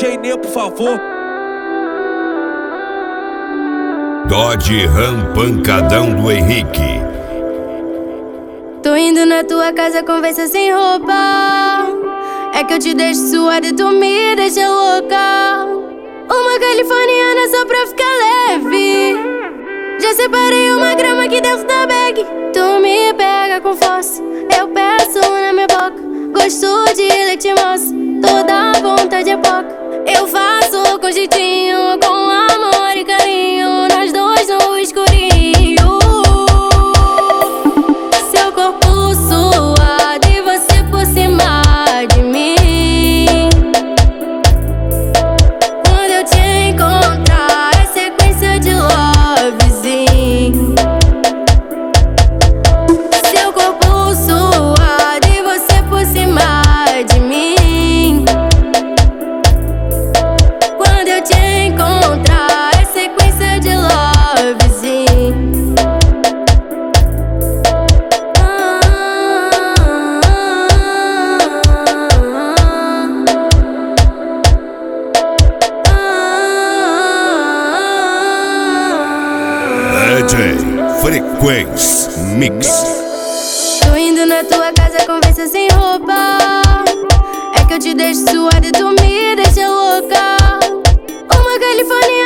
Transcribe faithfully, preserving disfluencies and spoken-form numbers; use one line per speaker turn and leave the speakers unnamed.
J Nê, por favor.
Dodge Ram Pancadão do Henrique.
Tô indo na tua casa, conversa sem roupa. É que eu te deixo suada e tu me deixa louca. Uma californiana só pra ficar leve. Já separei uma grama aqui dentro da bag. Tu me pega com força, eu peço na minha boca. Gosto de leite moça, toda vontade é pouca. Eu faço com jeitinho, com amor e carinho, nós dois no escurinho. Seu corpo suado e você por cima de mim. Quando eu te encontrar é sequência de lovezinho. Seu corpo suado e você por cima de mim. Quando eu te encontrar é sequência de lovezinho. Ah,
D J Frequência Mix.
Tô indo na tua casa, conversa sem roupa. É que eu te deixo suada e tu me deixa louca. Uma californiana